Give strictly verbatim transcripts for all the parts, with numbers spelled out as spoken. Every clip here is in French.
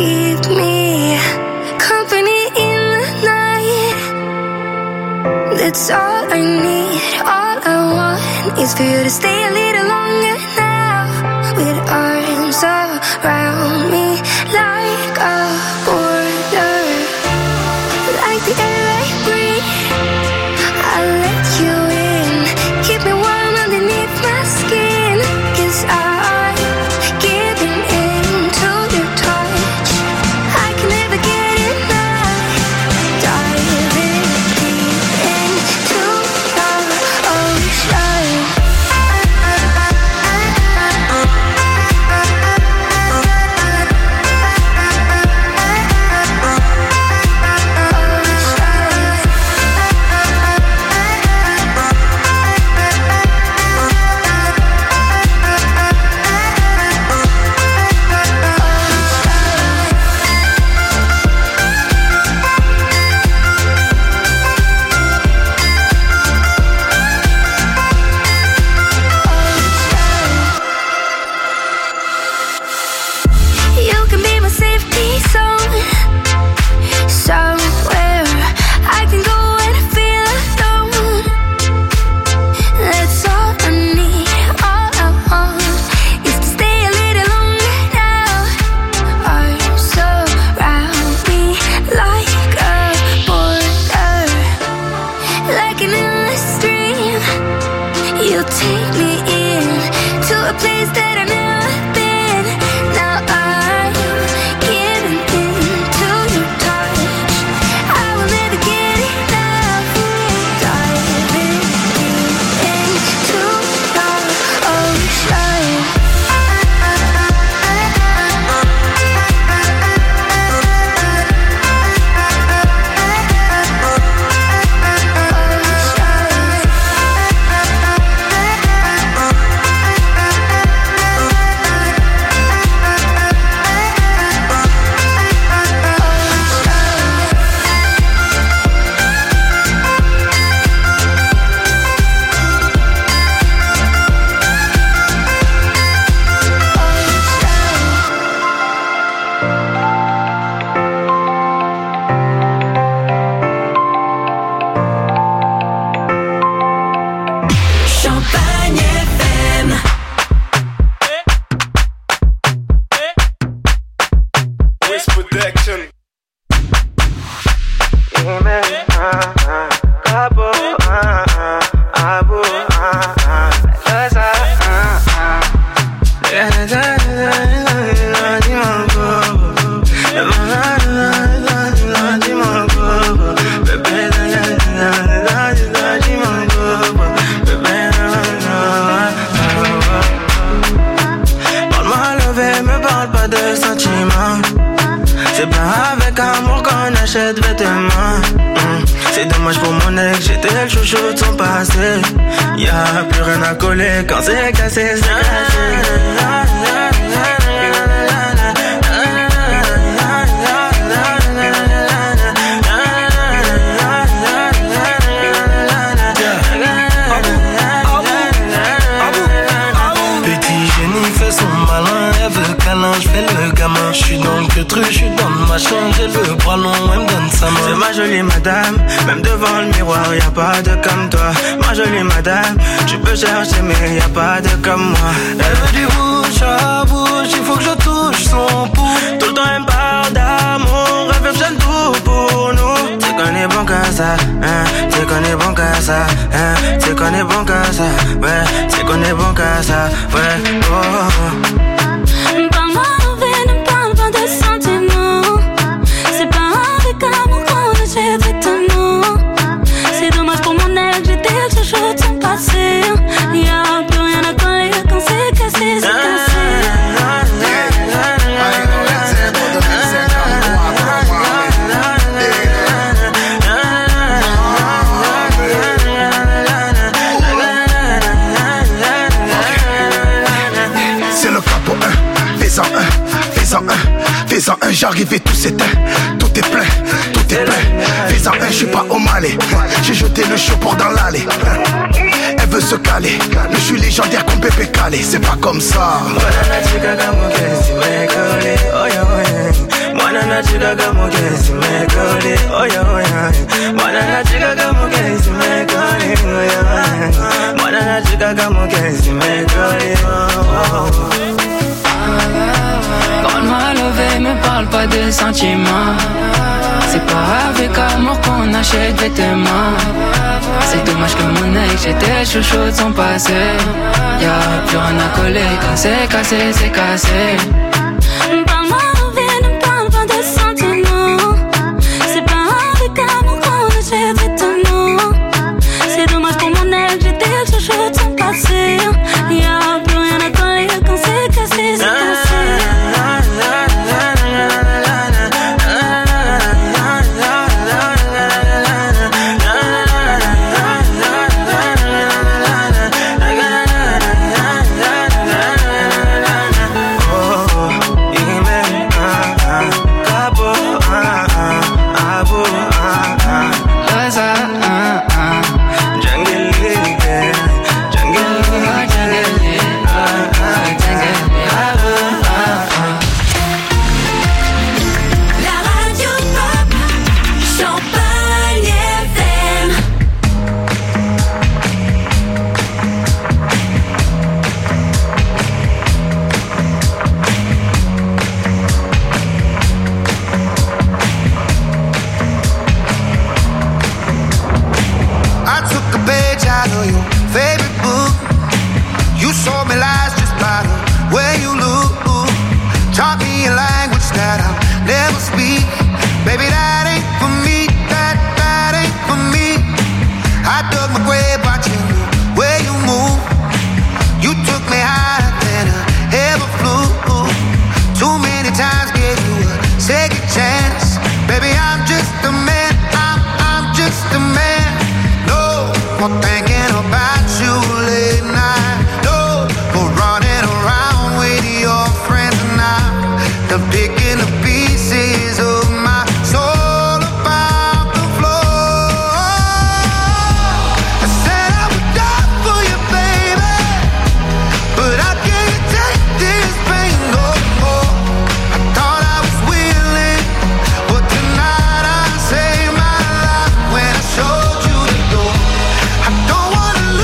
keep me company in the night. That's all I need. All I want is for you to stay a little longer now. With arms around me like a border, like the air I breathe. I'll let you in, keep me warm underneath my skin. 'Cause I'm giving in to your touch. I can never get enough. Diving deep into your ocean. You can be my safety zone. Somewhere I can go when I feel alone. That's all I need. All I want is to stay a little longer now. Arms around me like a border, like an endless stream. You take me in to a place that I've never been. Now I'm giving in to your touch. I will never get enough. Diving deep into your ocean. Champagne F M. Wiz Production. Parle-moi levé, me parle pas de sentiments. C'est pas avec amour qu'on achète vêtements. Mm. C'est dommage pour mon ex, j'étais le chouchou de son passé. Y'a plus rien à coller quand c'est cassé, c'est cassé. Petit génie fait son malin, elle veut câlin, je fais le gamin. Je suis dans le queutru, je suis dans le machin, j'ai le bras long, elle me donne sa main. C'est ma jolie madame, même devant le miroir, y'a pas de comme toi. Ma jolie madame, tu peux chercher mais y'a pas de comme moi. Elle veut du bouche à bouche, il faut que je touche son pouls. Tout le temps elle me parle d'amour, elle veut que je donne tout pour nous. C'est qu'on est bon qu'à ça, hein, c'est qu'on est bon qu'à ça, hein, c'est qu'on est bon qu'à ça, ouais, c'est qu'on est bon qu'à ça, ouais, oh, oh. Parle-moi envers, ne parle pas de sentiments. C'est pas avec amour qu'on achète vêtements. C'est dommage pour mon ex, j'étais le chouchou de son passé. Y'a plus rien à coller quand c'est cassé, c'est cassé. Fais-en un, j'arrive et tout s'éteint. Tout est plein, tout est plein. Fais-en un, je suis pas au Malais. J'ai jeté le chaud pour dans l'allée. Elle veut se caler. Je suis légendaire comme Pépé Calé. C'est pas comme ça. Banana chica como que si me coli, oh yeah, oh yeah. Banana chica como que si me coli, oh yeah. Banana chica como que si me coli, oh, oh. Parle mal levé, me parle pas de sentiments. C'est pas avec amour qu'on achète des vêtements. C'est dommage que mon œil, j'étais chouchou de son passé. Y'a plus rien à coller, quand c'est cassé, c'est cassé. Parle-moi levé, ne parle pas de sentiments. C'est pas avec amour qu'on achète des vêtements. C'est dommage pour mon œil, j'étais chouchou de son passé. Y'a plus rien à coller, quand c'est cassé, c'est cassé. Don't wanna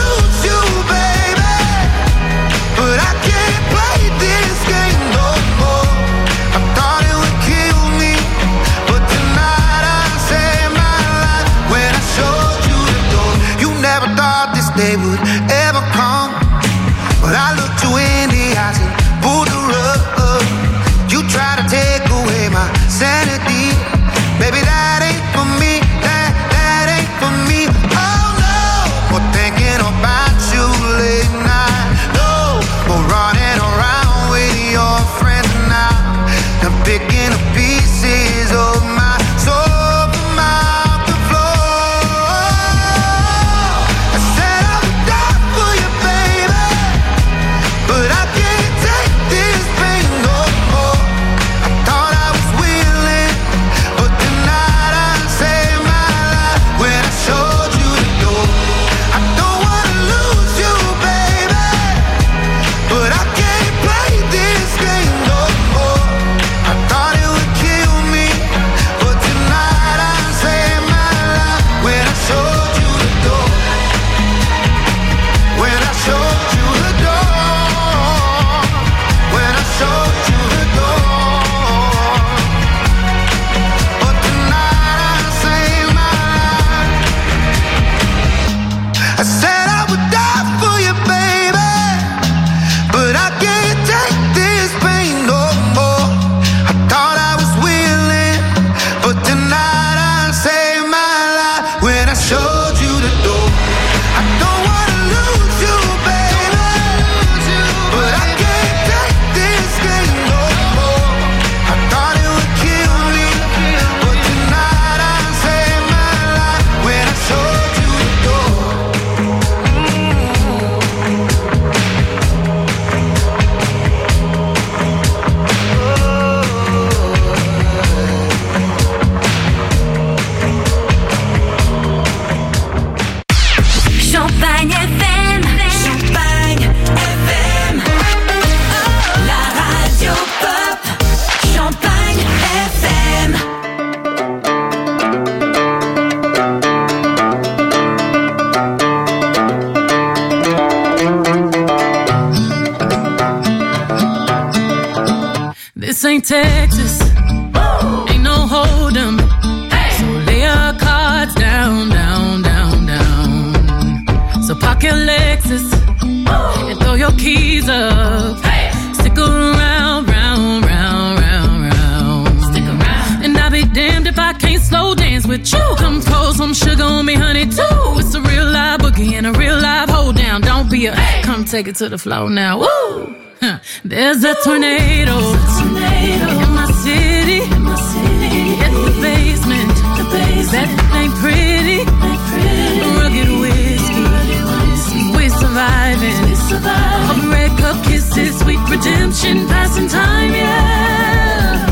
keys up. Hey. Stick around, round, round, round, round. Stick around. And I'll be damned if I can't slow dance with you. Come pour some sugar on me, honey, too. It's a real live boogie and a real live hold down. Don't be a, hey. Come take it to the floor now. Woo! Huh. There's a tornado, There's a tornado in my city. In my city. It's the basement. The basement. That ain't pretty. Ain't pretty. Rugged whiskey. Rugged whiskey. We're surviving. We're surviving. A red cup kisses, sweet redemption, passing time, yeah.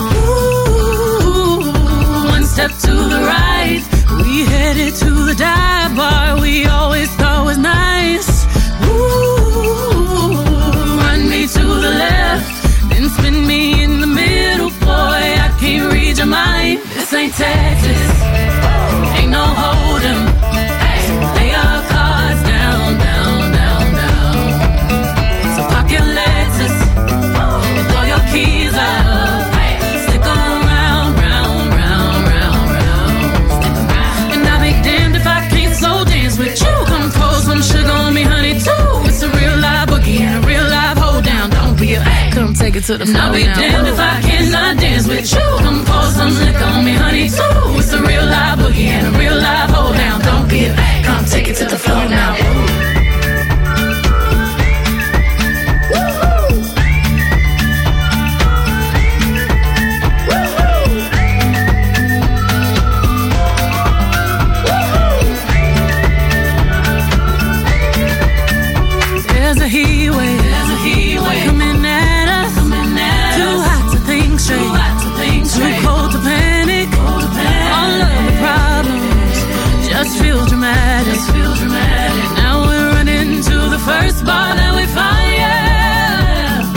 Ooh, one step to the right, we headed to the dive bar we always thought was nice. Ooh, run me to the left, then spin me in the middle, boy, I can't read your mind. This ain't Texas, ain't no hold'em. Hey, lay your cards down, down, down, down. So park your Lexus and throw your keys up. Hey, stick around, round, round, round, round. Stick around. And I'll be damned if I can't slow dance with you. Come pour some sugar on me, honey, too. It's a real live boogie and a real live hold down. Don't be a, come take it to the floor. I'll be now. Damned if I cannot dance with you. Come pour some liquor on me, honey, too. It's a real live boogie and a real live hold down. Don't be a, come take it to the floor now. There's a heat wave, There's a heat wave coming at us, coming at too us. Hot to think straight, too hot to think straight, too cold to panic. Cold to panic. All of the problems just feel dramatic. Just feel dramatic. Now we're running to the first bar that we find, yeah.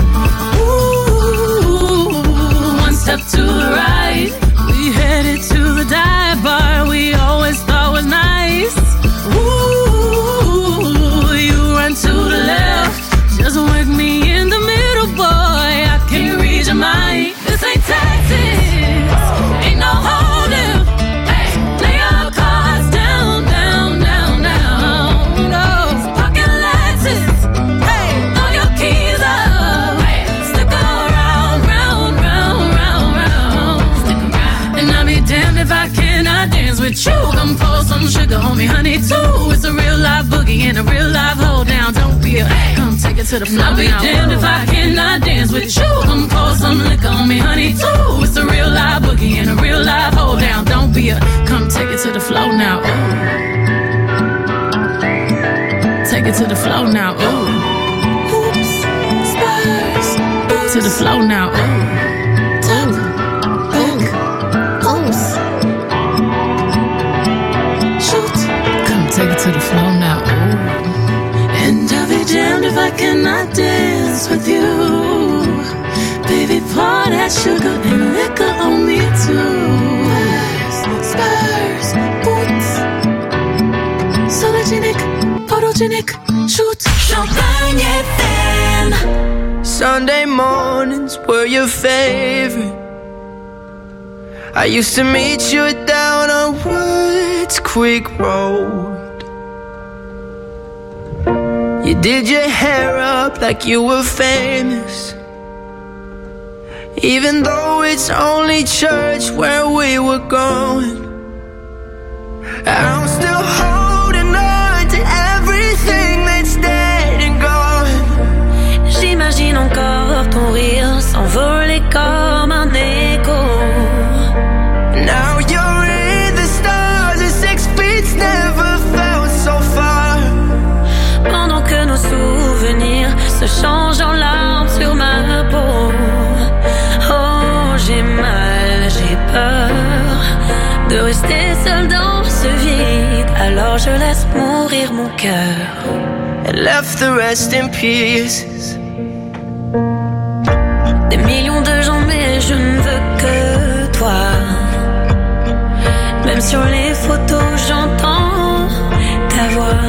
Ooh, one step to the right, we headed to the dive bar we always thought was nice. Ooh, you run to the left, just work me in the middle, boy, I can't read your mind. This ain't Texas, ain't no hold'em. Hey, lay your cards down, down, down, down. No, pocket Lexus. Hey, throw your keys up. Hey, stick around, round, round, round, round. Stick around. And I'll be damned if I cannot dance with you. Come pour some sugar on me, honey, too. It's a real live boogie and a real live hold down. Don't be a, come take it to the floor. I'll be now. Damned if I cannot dance with you. Come pour some liquor on me, honey, too. It's a real live boogie and a real live hold down. Don't be a, come take it to the floor now. Ooh. Take it to the floor now. Ooh. Hoops, Spurs, to the floor now. Ooh. Top, back, oops. Shoot, come take it to the floor now. Ooh. And I'll be damned if I cannot dance with you. Baby, pour that sugar and liquor on me too. Spurs, boots, sologenic, photogenic, shoot. Champagne F M. Sunday mornings were your favorite. I used to meet you down on Woods Creek Road. You did your hair up like you were famous, even though it's only church where we were going. I'm still holding on to everything that's dead and gone. J'imagine encore ton rire s'envoler comme un écho. Now you're in the stars and six feet never felt so far. Pendant que nos souvenirs se changent en larmes sur ma peau. Oh, j'ai mal, j'ai peur de rester seule dans ce vide. Alors je laisse mourir mon cœur and left the rest in pieces. Des millions de gens, mais je ne veux que toi. Même sur les photos, j'entends ta voix.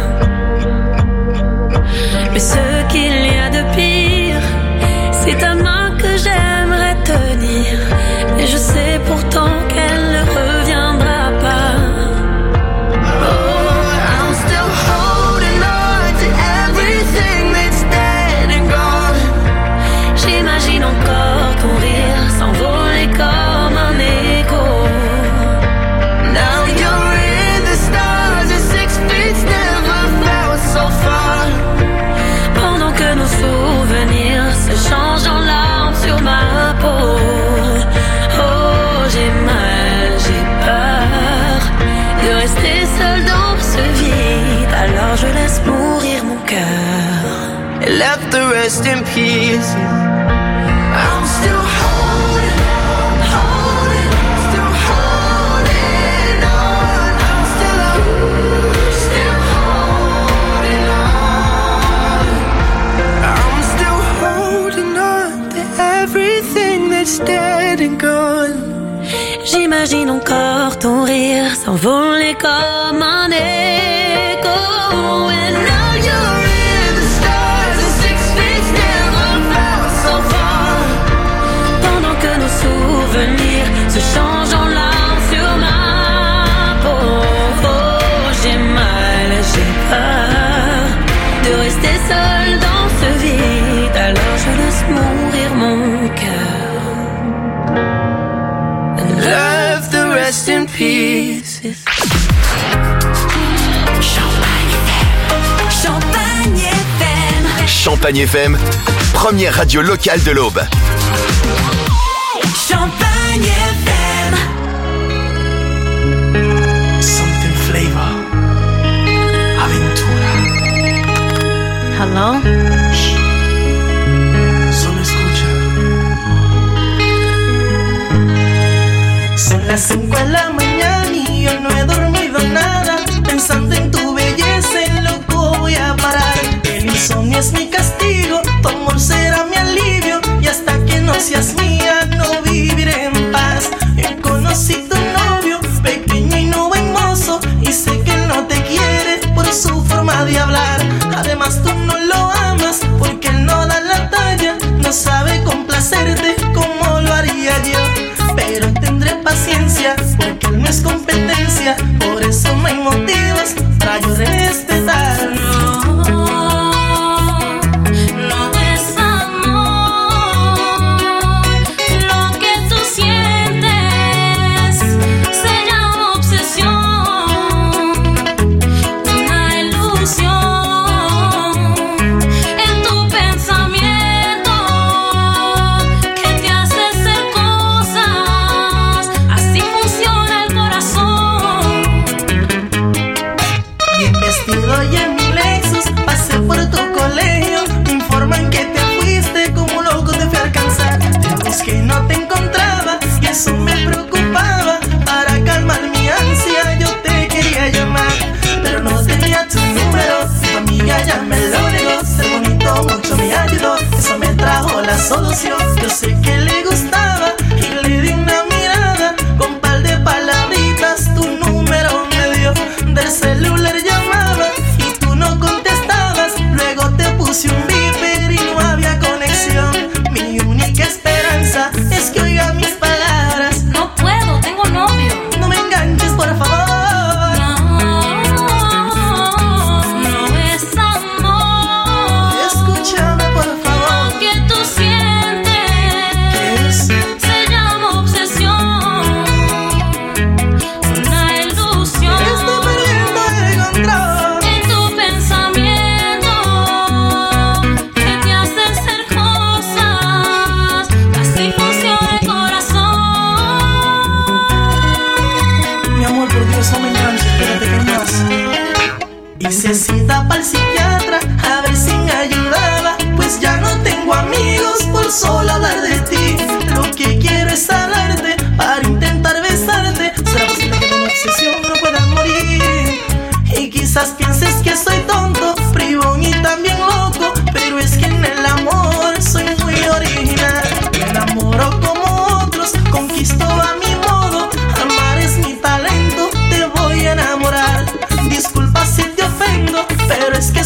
Mais ce qu'il y a de pire, c'est ta main que j'aimerais tenir. Et je sais pourtant qu'elle ne reviendra pas. Oh, I'm still holding on to everything that's dead. left the rest in peace. I'm still holding on, holding, still holding on. I'm still, still holding on. I'm still holding on to everything that's dead and gone. J'imagine encore ton rire s'envoler comme un écho. And now you're in the stars and six feet never felt so far. Pendant que nos souvenirs se changent en larmes sur ma peau. Oh, j'ai mal, j'ai peur de rester seule dans ce vide. Alors je laisse mourir mon cœur. Left the rest in peace. Champagne F M. Champagne F M, première radio locale de l'Aube. Champagne F M. Something flavor. Aventura. Hello? Shh. Solo escucha. Son las cinco de la mañana y yo no he dormido nada. Pensando en tu belleza, en loco voy a parar. El insomnio es mi castigo, tu amor será mi alivio. Y hasta que no seas mía, no viviré en paz. Yo conocí tu novio, pequeño y no buen mozo. Y sé que él no te quiere por su forma de hablar. Además tú no lo amas porque él no da la talla. No sabe complacerte como lo haría yo. Pero tendré paciencia porque él no es competencia. Por eso no hay motivos para yo respetar. Eso me preocupaba, para calmar mi ansia yo te quería llamar, pero no tenía tu número, tu amiga ya me lo negó. Ser bonito mucho me ayudó, eso me trajo la solución. Yo sé que le gustaba y le di una mirada, con par de palabritas tu número me dio. Del celular llamaba y tú no contestabas, luego te puse un beeper y no había conexión. Mi única esperanza es que oiga mis palabras. No puedo, tengo novio. No me enganches, por favor. No, no es amor. Escúchame, por favor. Lo que tú sientes, ¿qué es? se llama obsesión. Una ilusión. Estoy perdiendo el control en tu pensamiento que te hace hacer cosas. Así funciona el corazón. Mi amor, por Dios, no me enganches, espérate que hay más. Hice cita para el psiquiatra a ver si me ayudaba, pues ya no tengo amigos por solo hablar de ti. Lo que quiero es hablarte para intentar besarte. Será posible que de mi obsesión no pueda morir. Y quizás pienses que soy tonto, bribón y también loco, pero es que en el amor soy muy original. Me enamoro como otros, conquisto a mi modo. Amar es mi talento, te voy a enamorar. Disculpa si te ofendo, pero es que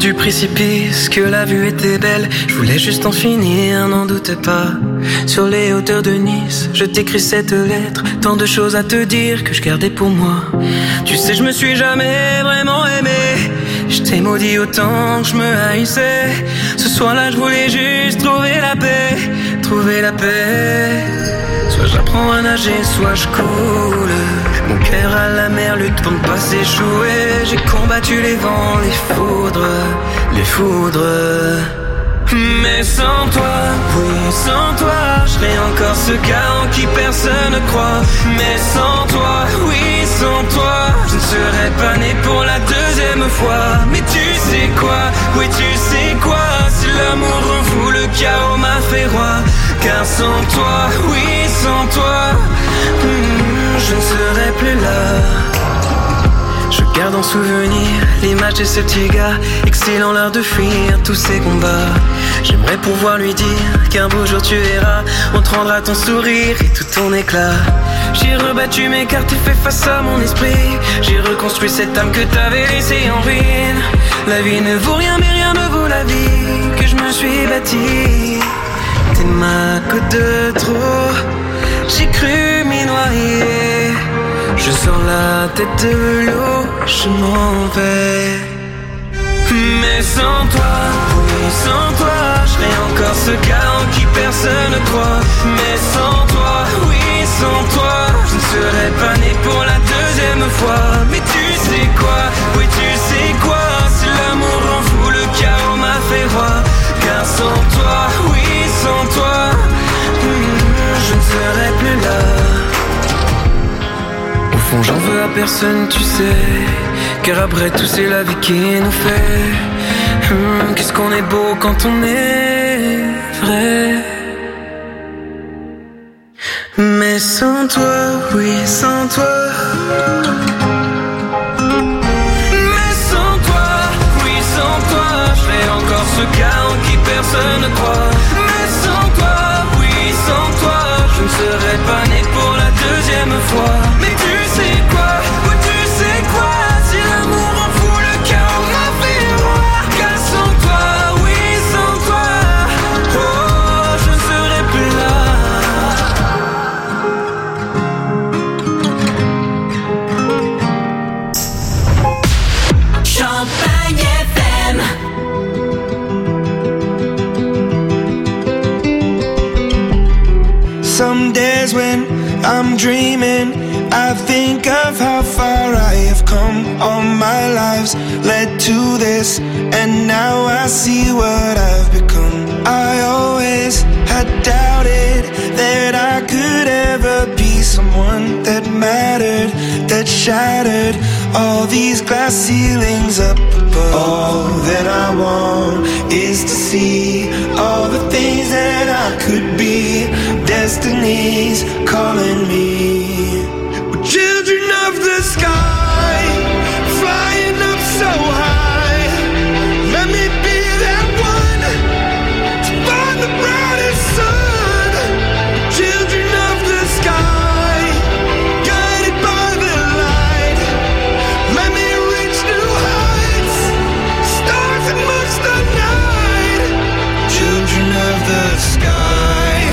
du précipice, que la vue était belle. Je voulais juste en finir, n'en doute pas. Sur les hauteurs de Nice, je t'écris cette lettre. Tant de choses à te dire que je gardais pour moi. Tu sais, je me suis jamais vraiment aimé. Je t'ai maudit autant que je me haïssais. Ce soir-là, je voulais juste trouver la paix. Trouver la paix. Soit j'apprends à nager, soit je coule. Mon cœur à la mer lutte pour ne pas s'échouer. J'ai combattu les vents, les foudres, les foudres. Mais sans toi, oui, sans toi, je serais encore ce gars en qui personne ne croit. Mais sans toi, oui, sans toi, je ne serais pas né pour la deuxième fois. Mais tu sais quoi, oui, tu sais quoi, si l'amour rend fou, le chaos m'a fait roi. Car sans toi, oui, sans toi, hmm, je ne serais plus là. Je garde en souvenir l'image de ce petit gars, excilant l'heure de fuir tous ces combats. J'aimerais pouvoir lui dire qu'un beau jour tu verras, on te rendra ton sourire et tout ton éclat. J'ai rebattu mes cartes et fait face à mon esprit. J'ai reconstruit cette âme que t'avais laissée en ruine. La vie ne vaut rien mais rien ne vaut la vie que je me suis bâtie. T'es ma côte de trop, j'ai cru m'y noyer. Je sors la tête de l'eau, je m'en vais. Mais sans toi, oui sans toi, je serais encore ce gars en qui personne ne croit. Mais sans toi, oui sans toi, je ne serais pas né pour la deuxième fois. Mais tu sais quoi, oui tu sais quoi, si l'amour rend fou, le chaos m'a fait roi. Car sans toi, oui sans toi, hmm, je ne serais plus là. Au fond j'en veux à personne tu sais, car après tout c'est la vie qui nous fait hum, qu'est-ce qu'on est beau quand on est vrai. Mais sans toi, oui sans toi, mais sans toi, oui sans toi, je serais encore ce gars en qui personne ne croit. Mais sans toi, oui sans toi, je ne serais pas né pour la deuxième fois. Mais tu sais quoi, oui tu sais quoi, si l'amour en fout le chaos m'a fait roi. Car sans toi, oui sans toi, oh je ne serais plus là. Champagne F M. Some days when I'm dreaming, I think of how far I have come. All my lives led to this, and now I see what I've become. I always had doubted that I could ever be someone that mattered, that shattered all these glass ceilings up above. All that I want is to see all the things that I could be. Destiny's calling me. We're children of the sky, flying up so high. Let me be that one to find the brightest sun. Children of the sky, guided by the light. Let me reach new heights, stars amongst the night. Children of the sky.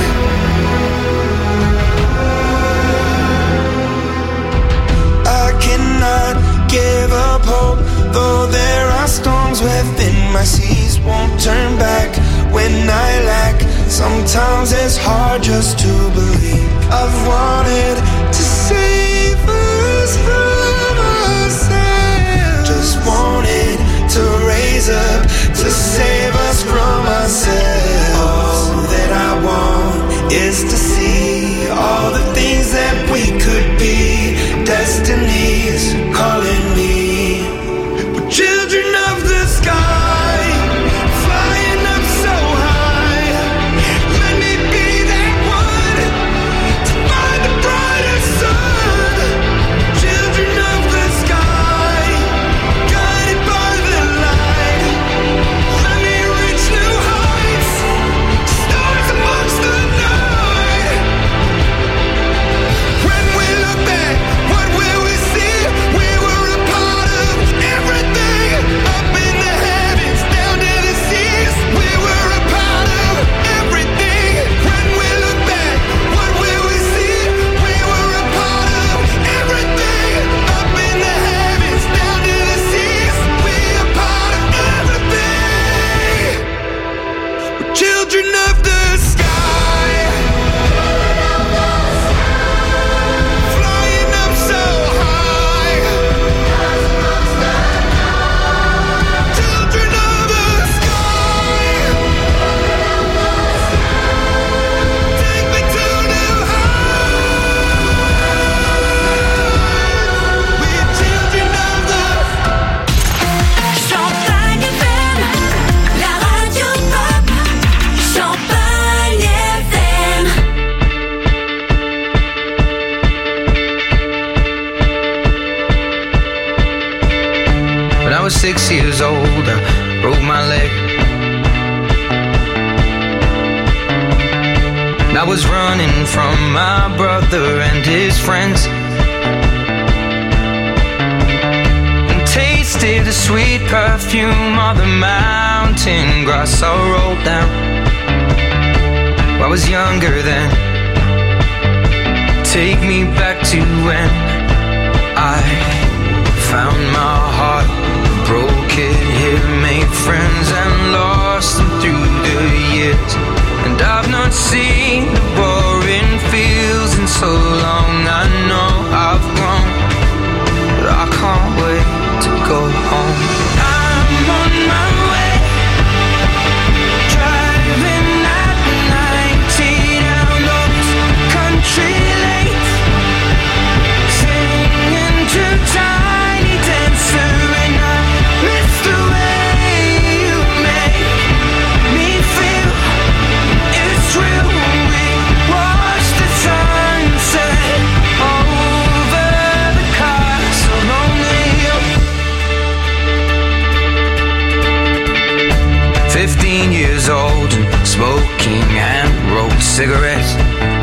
Give up hope, though there are storms within my seas. Won't turn back when I lack. Sometimes it's hard just to believe. I've wanted to save us from ourselves. Just wanted to raise up to save us from ourselves. All that I want is to see all the things that we could be. Destiny's calling me. We're children of the sky, flying up so high. Let me be that one to find the brightest sun. Children of the sky, guided by the light. Let me reach new heights, stars amongst the night. six years old, I broke my leg. I was running from my brother and his friends, and tasted the sweet perfume of the mountain grass I rolled down. I was younger then. Take me back to when I found my heart, broke it here, made friends and lost them through the years. And I've not seen the boring fields in so long. I know I've grown, but I can't wait to go home. I'm on my way, driving at ninety down those country lanes, singing to Tiny Dancer, and I miss the way you make me feel. It's real. We watch the sunset over the castle on the hill. Fifteen years old and smoking and rolled cigarettes,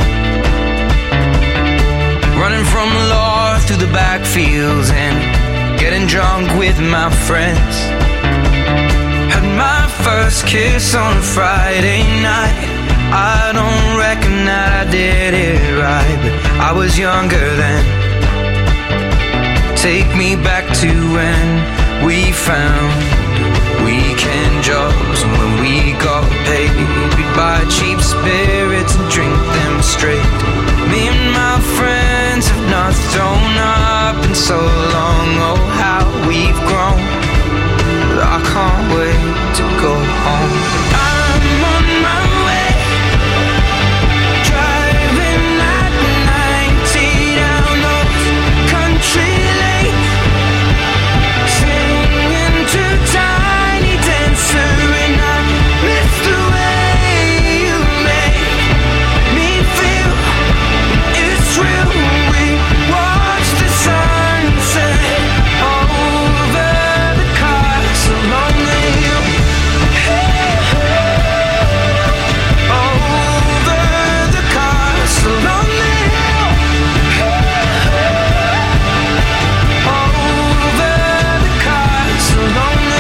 running from law through the backfields and getting drunk with my friends. Had my first kiss on a Friday night. I don't reckon that I did it right, but I was younger then. Take me back to when we found weekend jobs, and when we got paid, we'd buy cheap spirits and drink them straight. Me and my friends have not thrown up in so long. Oh, how we've grown, but I can't wait to go home. I'm on my way, driving at ninety down those country lanes, singing to Tiny Dancer, and I miss the way you make me feel. It's real. We watch the sunset over the castle on the hill. Over the castle on the hill. Over the castle on the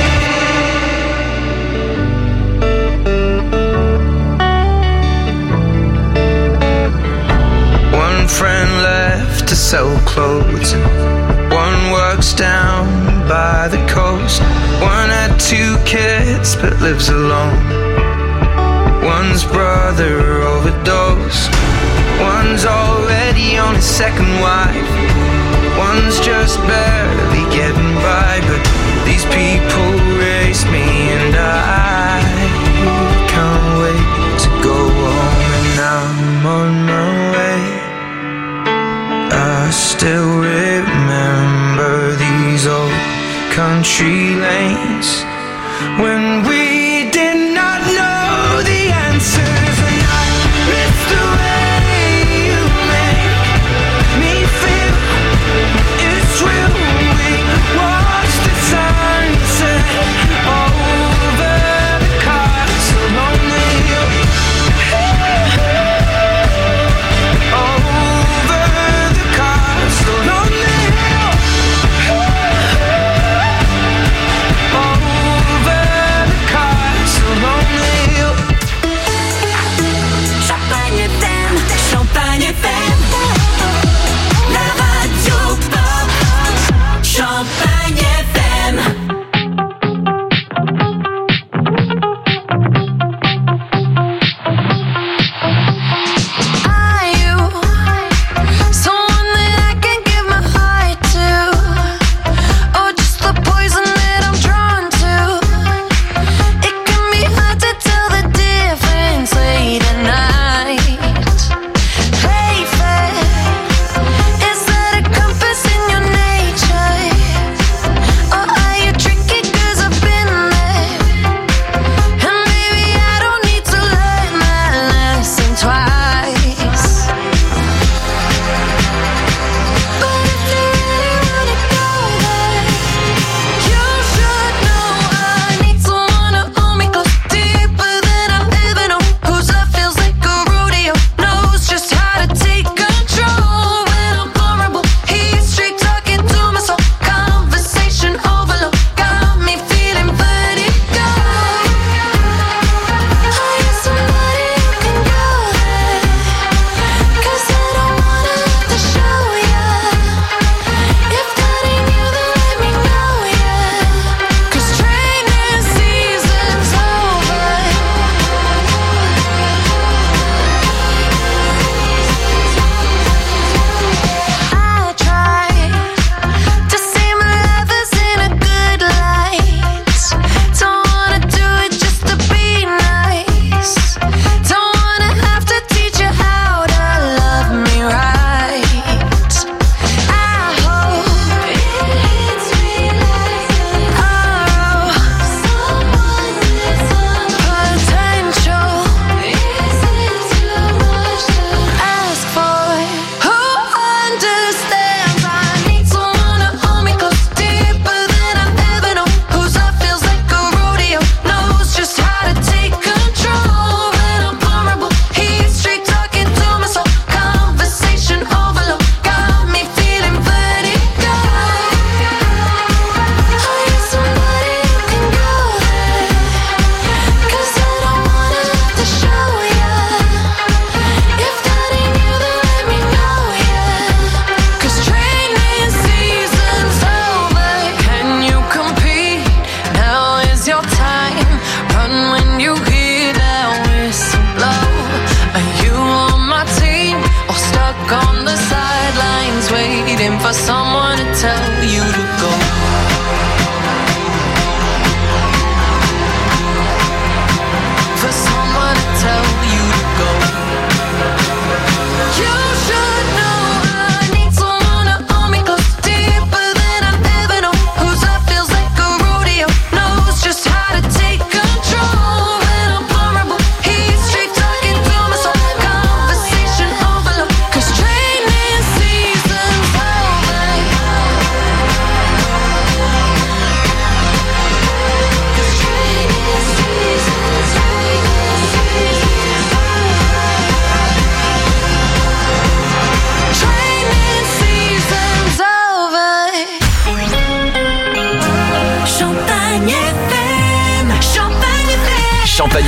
hill. One friend left to sell clothes, one works down by the coast. One had two kids but lives alone. One's brother overdosed. One's already on his second wife. One's just barely getting by. But these people race me, and I can't wait to go home. And I'm on my way. I still remember these old country lanes when we did not know the answers, and I miss the way you make me feel. It's real. We watch the sunset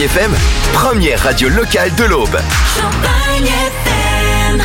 Champagne F M, première radio locale de l'Aube. Champagne F M.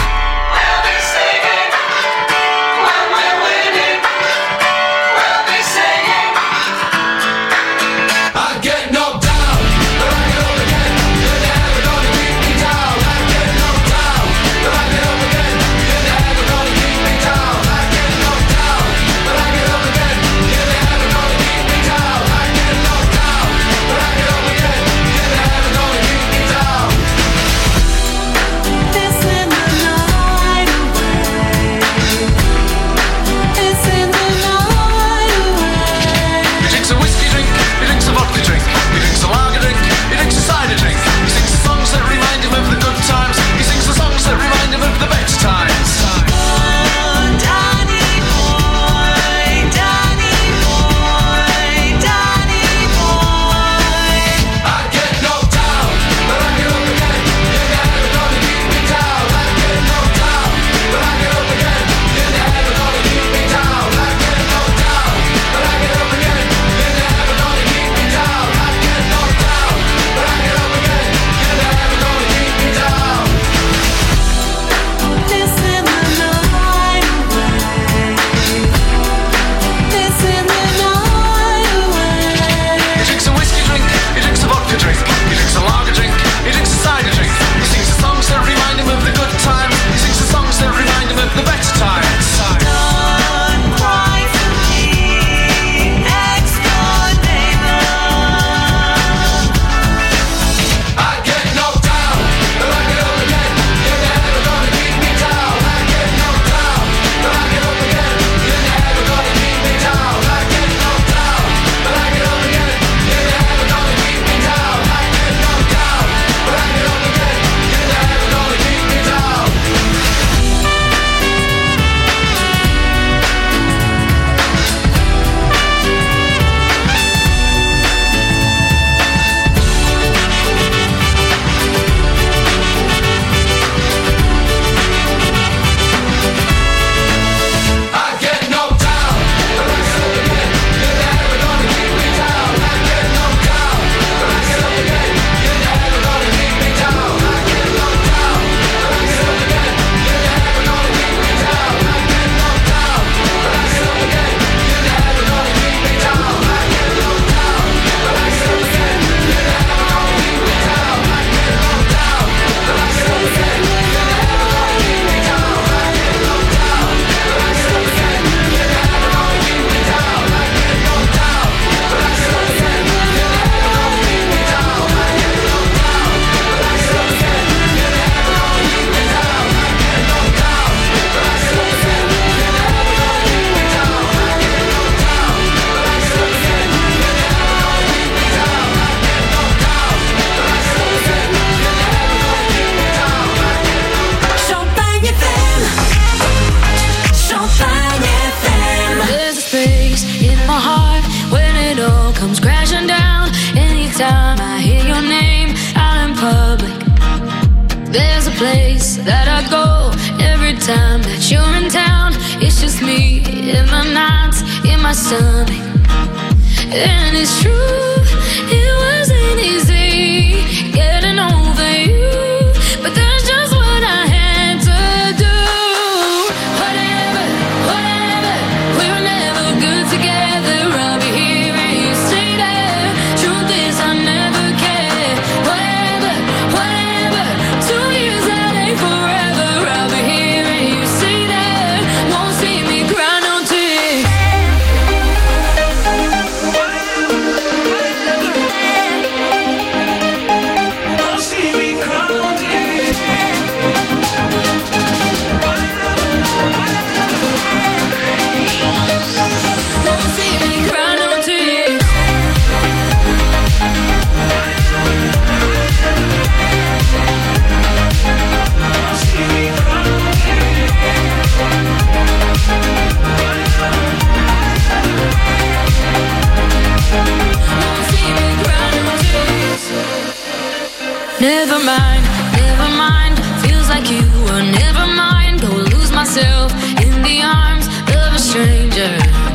Never mind, never mind. Feels like you were never mind. Go lose myself in the arms of a stranger.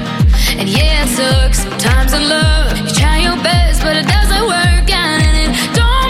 And yeah, it sucks sometimes in love. You try your best, but it doesn't work, and it don't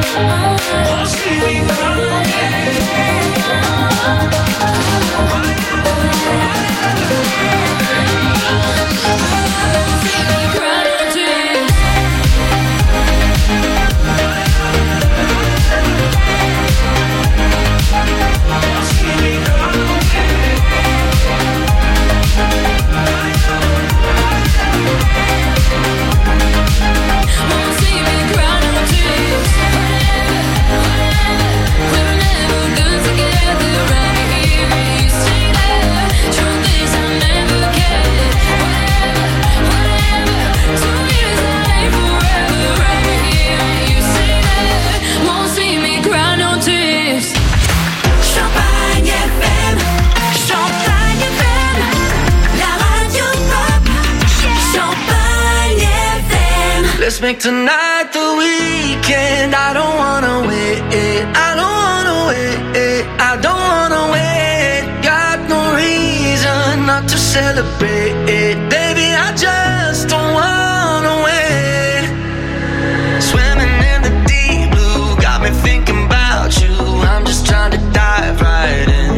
Let's make tonight the weekend. I don't wanna wait. I don't wanna wait. I don't wanna wait. Got no reason not to celebrate. Baby, I just don't wanna wait. Swimming in the deep blue got me thinking about you. I'm just trying to dive right in.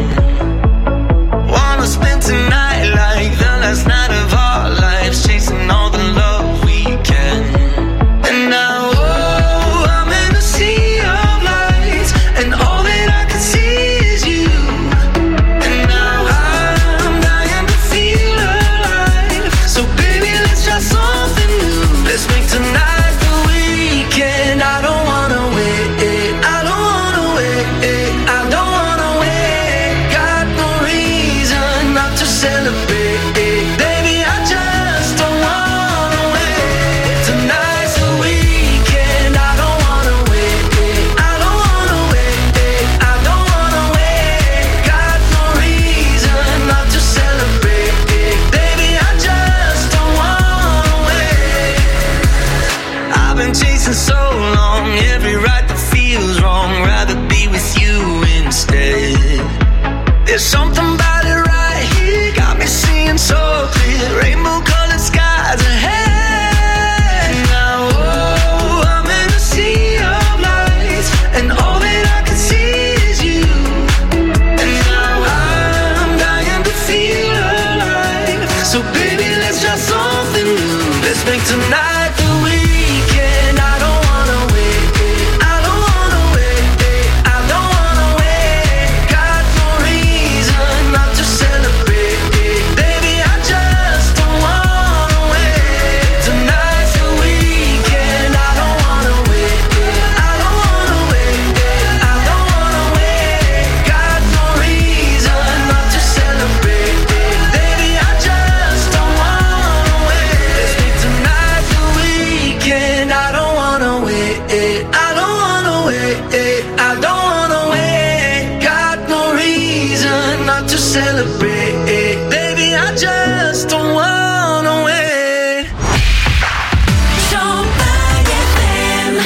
Wanna spend tonight like the last night of our lives, chasing all the love we can. And now, oh, I'm in a sea of lights, and all that I can see is you. And now I'm dying to feel alive. So baby, let's try something new. Let's make tonight the weekend. I don't wanna wait. I don't wanna wait. I don't wanna wait. Got no reason not to celebrate. Baby, I just don't wanna wait. Tonight's the weekend. I don't wanna wait. I don't wanna wait. I don't wanna wait. Got no reason not to celebrate. Baby, I just don't wanna wait. I've been chasing so long, every right that feels wrong. Rather be with you instead. There's something about it right here, got me seeing so clear. Rainbow colored skies ahead. Now, oh, I'm in a sea of lights, and all that I can see is you. And now I'm dying to feel alive. So baby, let's try something new. Let's make tonight the weekend. I don't wanna wait. I don't wanna wait. I don't wanna wait. Got no reason not to celebrate. Baby, I just don't wanna wait. Tonight's the weekend. I don't wanna wait. I don't wanna wait. I don't wanna wait. Got no reason not to celebrate. Baby, I just don't wanna wait. Let's make tonight the weekend. I don't wanna wait. I don't wanna wait. I don't wanna wait. Got no reason not to celebrate. Baby, I just don't wanna wait. Champagne F M.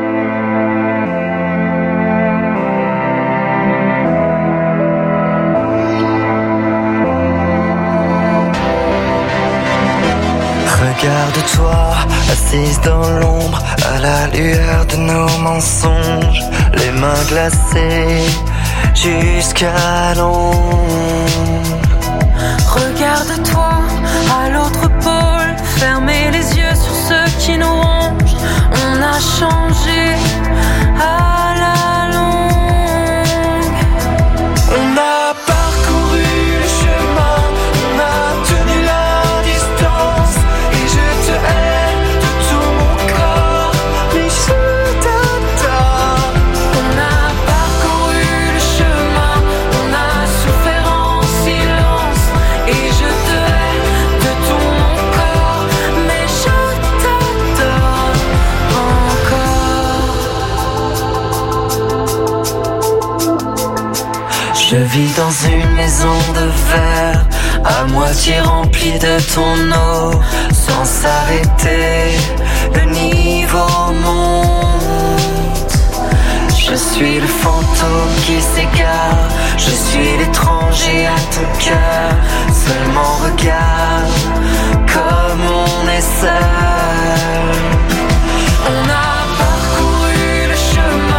Regarde-toi, assise dans l'ombre, à la lueur de nos mensonges, les mains glacées jusqu'à l'ombre. Regarde-toi à l'autre pôle, fermer les yeux sur ceux qui nous rongent. On a changé à la longue. On a parcouru le chemin, on a tenu la distance, et je te hais de tout mon corps, mais je t'adore. On a parcouru le chemin, on a souffert en silence, et je te hais de tout mon corps, mais je t'adore encore. Je vis dans une maison de verre, à moitié remplie de ton eau, sans s'arrêter, le niveau monte. Je suis le fantôme qui s'égare, je suis l'étranger à ton cœur. Seulement regarde comme on est seul. On a parcouru le chemin.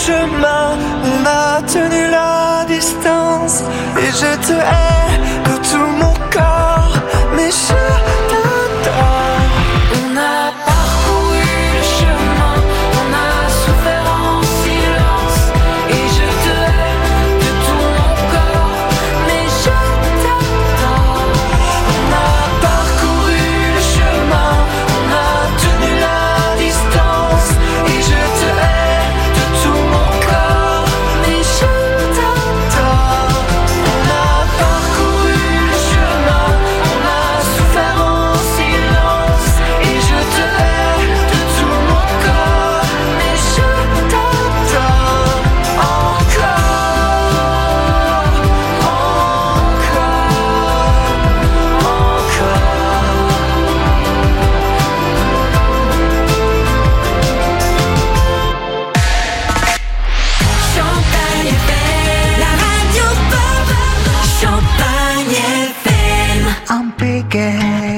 chemin, on a tenu la distance. Et je te hais de tout mon corps, mais je t'adore. On a parcouru le chemin, on a souffert en silence. Et je te hais de tout mon corps, mais je t'adore. On a parcouru le chemin, on a tenu la distance. Et je te hais de tout mon corps, mais je t'adore. On a parcouru le chemin, on a souffert en silence. Et je te hais de tout mon corps, mais je t'adore. Encore, Champagne F M, la radio pop. Champagne F M. I'm picky,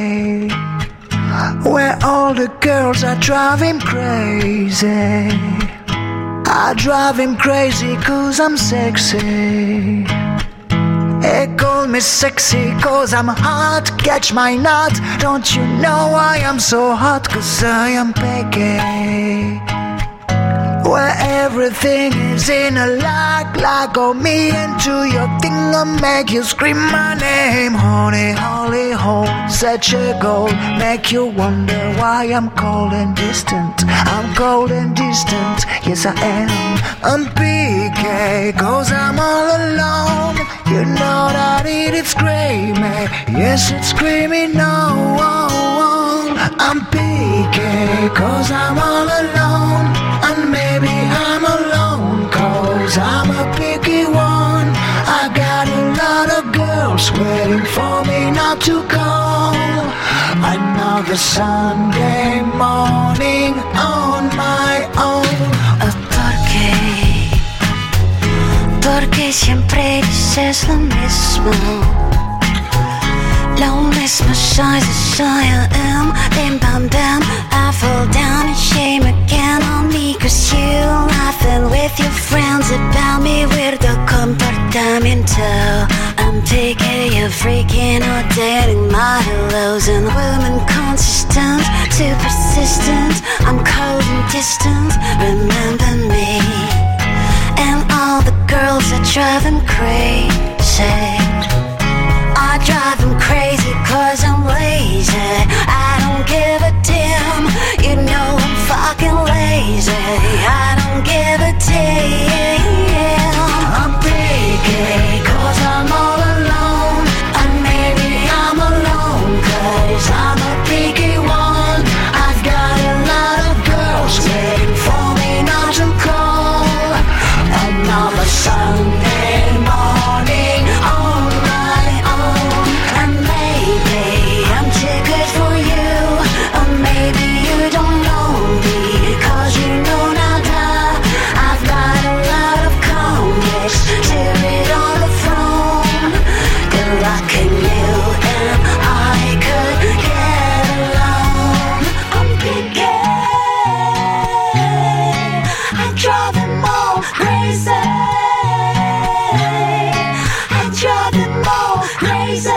where all the girls are driving crazy. I drive him crazy cause I'm sexy. They call me sexy cause I'm hot. Catch my nut, don't you know I am so hot? Cause I am picky, where everything is in a lock. Lock on me into your thing and make you scream my name. Honey, holy hole, such a goal. Make you wonder why I'm cold and distant. I'm cold and distant, yes I am. I'm P K, cause I'm all alone. You know that it is screaming, yes it's screaming no. I'm P K, cause I'm all alone. And maybe I'm alone, cause I'm a picky one. I got a lot of girls waiting for me not to call. Another Sunday morning on my own. ¿Por qué? Porque siempre dices lo mismo. Lo mismo size as I am. Bim bam bam, I fall down and shame again on me. Cause you laughing with your friends about me. Weirdo comportamiento. I'm taking you freaking or dating my hellos. And women consistent, too persistent. I'm cold and distant, remember me. And all the girls are driving crazy. I drive him crazy cause I'm lazy. I don't give a damn, you know I'm fucking lazy. I don't give a damn. I'm picky cause I'm all alone. And maybe I'm alone cause I'm a picky one. I've got a lot of girls waiting for me not to call. Another Sunday morning on my own. And maybe I'm too good for you, or maybe you don't know me, cause you know nada. I've got a lot of complex to read on the phone. Good luck in you and I could get along. I'm picky, I drive them all crazy. I drive them all crazy.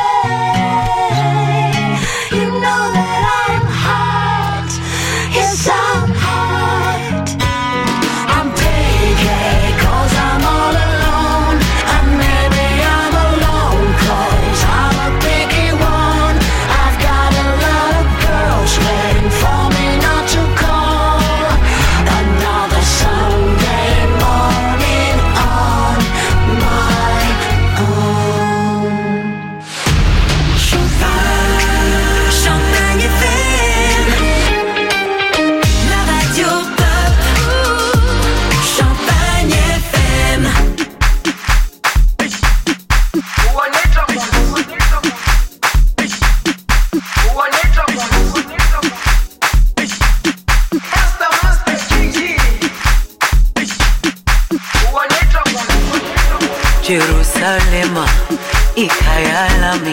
You know that I'm hot. Yes, I'm hot. I'm picky cause I'm all alone. And maybe I'm alone cause I'm a picky one. I've got a lot of girls waiting for me not to call. Another Sunday morning on my own. Champagne, Champagne F M, la radio pop. Champagne F M. Jerusalema ikhaya lami,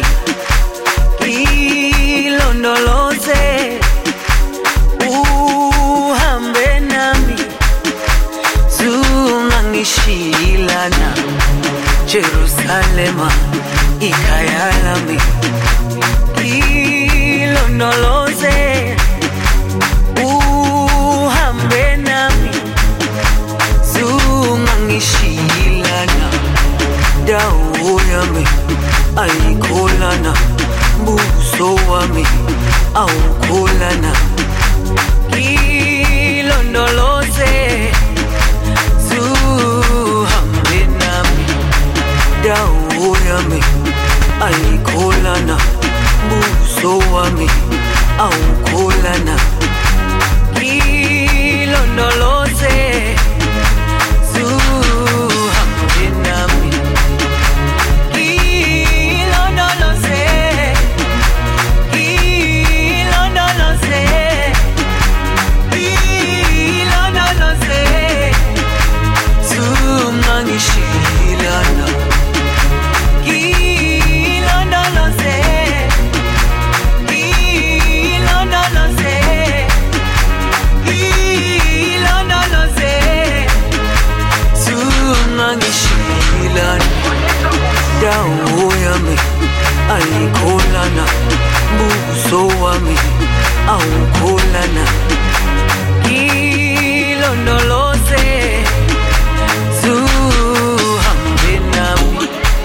ilondoloze uhambe nami, zu Jerusalema ikhaya lami ilondoloze uhambe nami zungangishilana dawo yami ayikholana buso wami awukholana ilondoloze zuhambe nami dawo yami ayikholana buso wami awukholana ilondoloze zuhambe nami ilondoloze ilondoloze ilondoloze zungangishilana ilondoloze ilondoloze ilondoloze zungangishilana dawo yami ayikholana buso wami awukholana ilondoloze zuhambe nami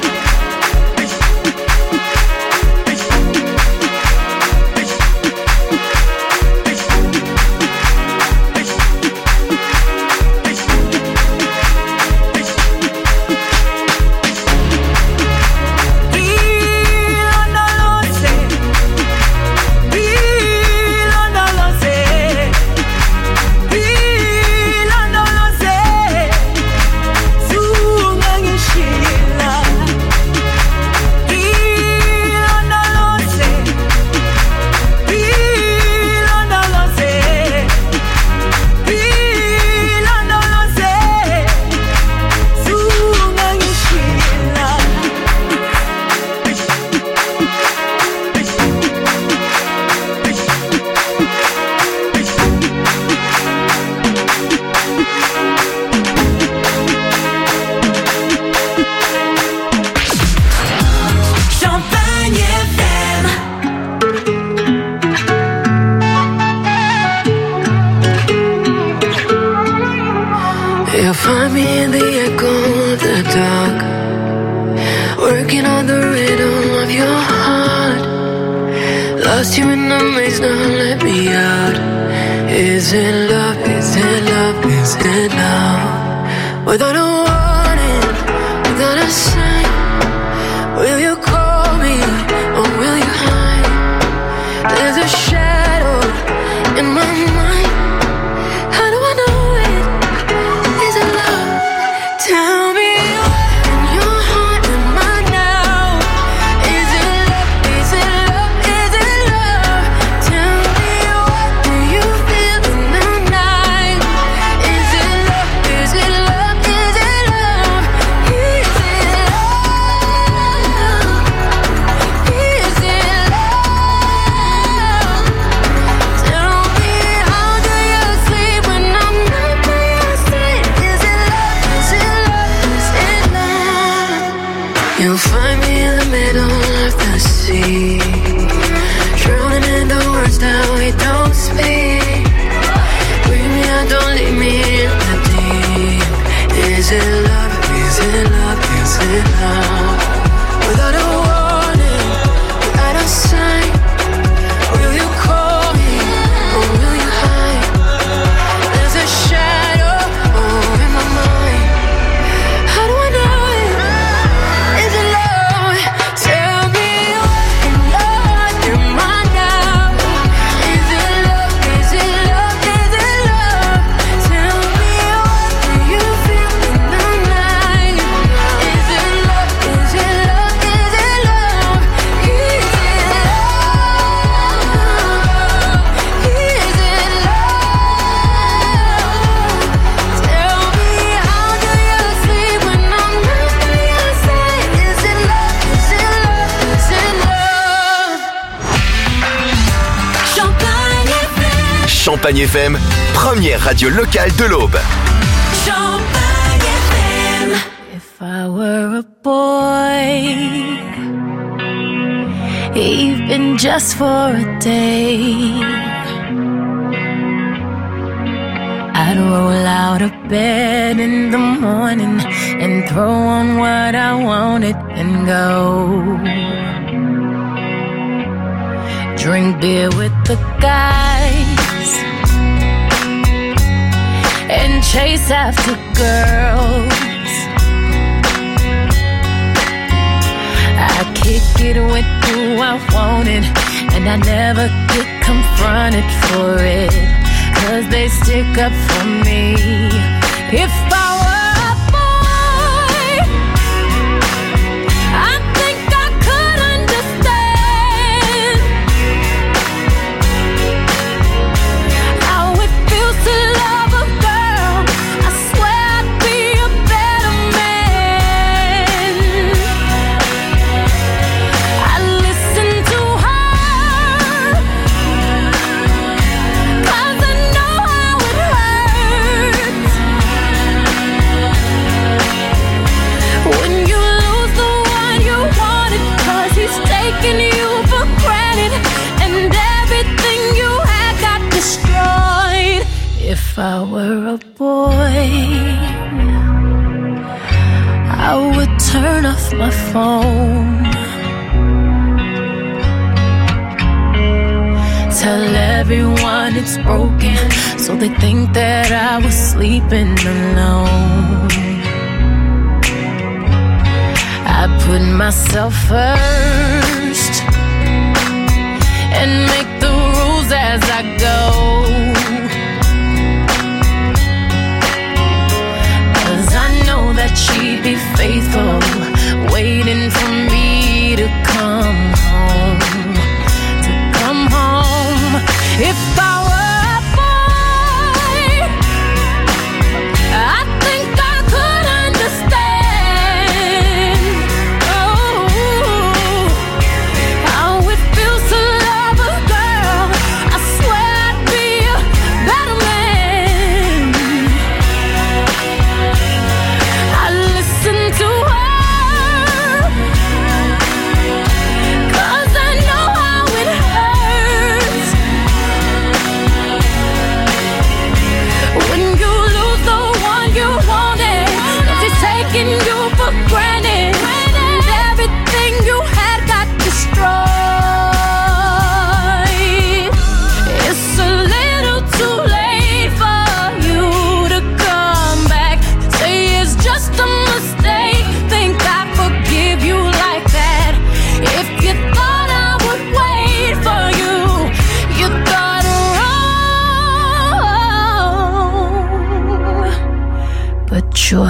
You'll find me in the echo of the dark, working on the rhythm of your heart. Lost you in the maze, now let me out. Is it love, is it love, is it love? Without a warning, without a sign, will you call me or will you hide? There's a shadow in my mind. How do I know it? Is it love? Tell me what's in your heart and mind now. Is it love? Is it love? Is it love? Tell me what do you feel in the night? Is it love? Is it love? Is it love? Is it love? Is it love? Tell me how do you sleep when I'm not by your side? Is it love? Is it love? Is it love? You'll find me in the middle of the sea, drowning in the words that we don't speak. Bring me out, don't leave me in the deep. Is it love? Is it love? Is it love? Without a warning, without a sign, will you call me or will you hide? There's a shadow over my mind. How do I know it? Is it love? Tell me what's in your heart and mind now. Is it love? Is it love? Is it love? Tell me what do you feel in the night? Is it love? Is it love? Is it love? Is it love? Is it love? Tell me how do you sleep when I'm not by your side? Is it love? Is it love? Is it love? Champagne F M. Champagne F M, première radio locale de l'Aube. Champagne F M. If I were a boy, even just for a day, I'd roll out of bed in the morning and throw on what I wanted and go drink beer with the guys and chase after girls. I kick it with who I wanted, and I never get confronted for it, 'cause they stick up for me. If I were a boy, I think I could understand how it feels to love a girl. I swear I'd be a better man. I listen to her, 'cause I know how it hurts when you lose the one you wanted, 'cause he's taking you for granted and everything you had got destroyed. If I were a boy, I would turn off my phone, tell everyone it's broken, so they think that I was sleeping alone. I put myself first and make the rules as I go, 'cause I know that she'd be faithful, waiting for me to come home, to come home. If I were a boy, I think I could understand, oh, how it feels to love a girl. I swear I'd be a better man. I listen to her, 'cause I know how it hurts when you lose the one you wanted, 'cause he's taking you for granted and everything you had got destroyed. It's a little too late for you to come back, say it's just a mistake, think I forgive you like that. If you thought I would wait for you, you thought wrong, but you're